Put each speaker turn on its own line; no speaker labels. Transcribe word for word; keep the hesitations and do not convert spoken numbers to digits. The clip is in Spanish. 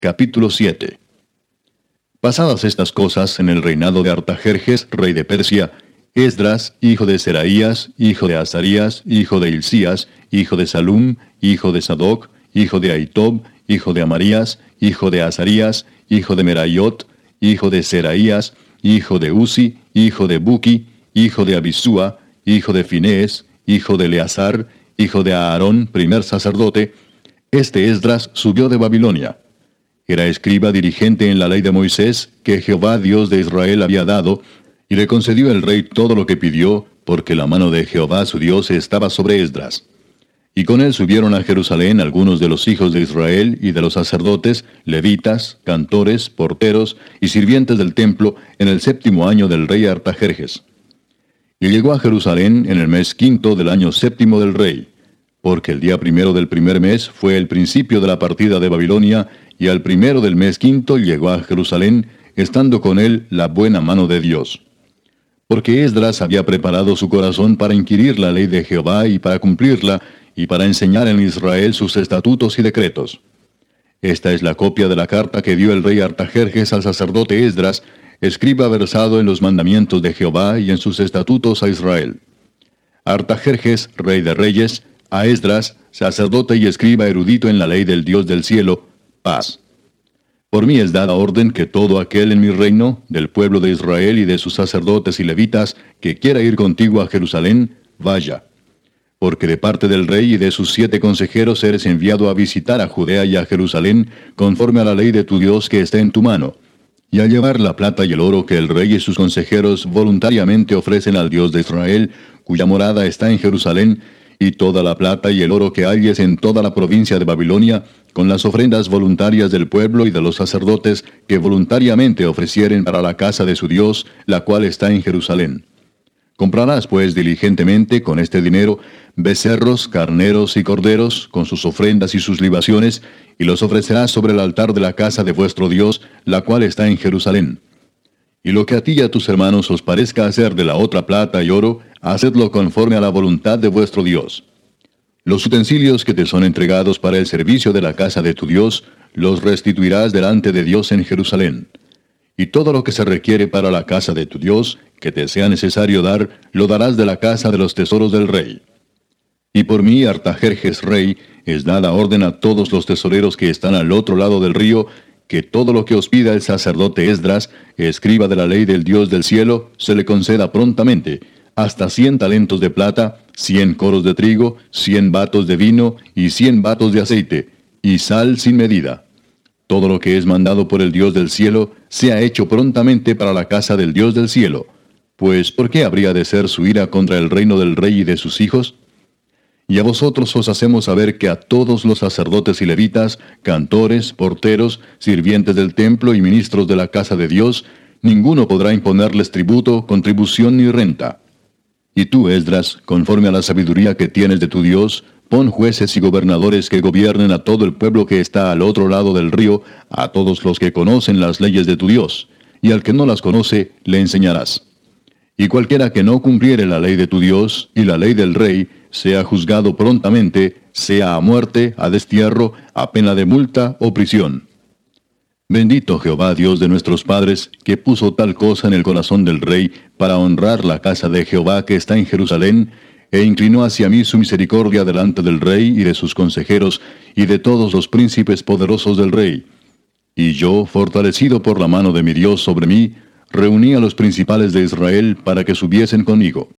Capítulo siete. Pasadas estas cosas en el reinado de Artajerjes, rey de Persia, Esdras, hijo de Seraías, hijo de Azarías, hijo de Hilcías, hijo de Salum, hijo de Sadoc, hijo de Ahitob, hijo de Amarías, hijo de Azarías, hijo de Meraiot, hijo de Seraías, hijo de Uzi, hijo de Buki, hijo de Abisúa, hijo de Finés, hijo de Eleazar, hijo de Aarón, primer sacerdote. Este Esdras subió de Babilonia. Era escriba dirigente en la ley de Moisés, que Jehová Dios de Israel había dado, y le concedió el rey todo lo que pidió, porque la mano de Jehová su Dios estaba sobre Esdras. Y con él subieron a Jerusalén algunos de los hijos de Israel y de los sacerdotes, levitas, cantores, porteros y sirvientes del templo, en el séptimo año del rey Artajerjes. Y llegó a Jerusalén en el mes quinto del año séptimo del rey, porque el día primero del primer mes fue el principio de la partida de Babilonia, y al primero del mes quinto llegó a Jerusalén, estando con él la buena mano de Dios. Porque Esdras había preparado su corazón para inquirir la ley de Jehová y para cumplirla, y para enseñar en Israel sus estatutos y decretos. Esta es la copia de la carta que dio el rey Artajerjes al sacerdote Esdras, escriba versado en los mandamientos de Jehová y en sus estatutos a Israel. Artajerjes, rey de reyes, a Esdras, sacerdote y escriba erudito en la ley del Dios del cielo, paz. Por mí es dada orden que todo aquel en mi reino, del pueblo de Israel y de sus sacerdotes y levitas, que quiera ir contigo a Jerusalén, vaya. Porque de parte del rey y de sus siete consejeros eres enviado a visitar a Judea y a Jerusalén, conforme a la ley de tu Dios que está en tu mano, y a llevar la plata y el oro que el rey y sus consejeros voluntariamente ofrecen al Dios de Israel, cuya morada está en Jerusalén, y toda la plata y el oro que halles en toda la provincia de Babilonia, con las ofrendas voluntarias del pueblo y de los sacerdotes que voluntariamente ofrecieren para la casa de su Dios, la cual está en Jerusalén. Comprarás pues diligentemente con este dinero becerros, carneros y corderos, con sus ofrendas y sus libaciones, y los ofrecerás sobre el altar de la casa de vuestro Dios, la cual está en Jerusalén. Y lo que a ti y a tus hermanos os parezca hacer de la otra plata y oro, hacedlo conforme a la voluntad de vuestro Dios. Los utensilios que te son entregados para el servicio de la casa de tu Dios, los restituirás delante de Dios en Jerusalén. Y todo lo que se requiere para la casa de tu Dios, que te sea necesario dar, lo darás de la casa de los tesoros del rey. Y por mí, Artajerjes rey, es dada orden a todos los tesoreros que están al otro lado del río, que todo lo que os pida el sacerdote Esdras, escriba de la ley del Dios del cielo, se le conceda prontamente, hasta cien talentos de plata, cien coros de trigo, cien batos de vino y cien batos de aceite, y sal sin medida. Todo lo que es mandado por el Dios del cielo, sea hecho prontamente para la casa del Dios del cielo. Pues, ¿por qué habría de ser su ira contra el reino del rey y de sus hijos? Y a vosotros os hacemos saber que a todos los sacerdotes y levitas, cantores, porteros, sirvientes del templo y ministros de la casa de Dios, ninguno podrá imponerles tributo, contribución ni renta. Y tú, Esdras, conforme a la sabiduría que tienes de tu Dios, pon jueces y gobernadores que gobiernen a todo el pueblo que está al otro lado del río, a todos los que conocen las leyes de tu Dios, y al que no las conoce, le enseñarás. Y cualquiera que no cumpliere la ley de tu Dios y la ley del rey, sea juzgado prontamente, sea a muerte, a destierro, a pena de multa o prisión. Bendito Jehová Dios de nuestros padres, que puso tal cosa en el corazón del rey, para honrar la casa de Jehová que está en Jerusalén, e inclinó hacia mí su misericordia delante del rey y de sus consejeros, y de todos los príncipes poderosos del rey. Y yo, fortalecido por la mano de mi Dios sobre mí, reuní a los principales de Israel para que subiesen conmigo.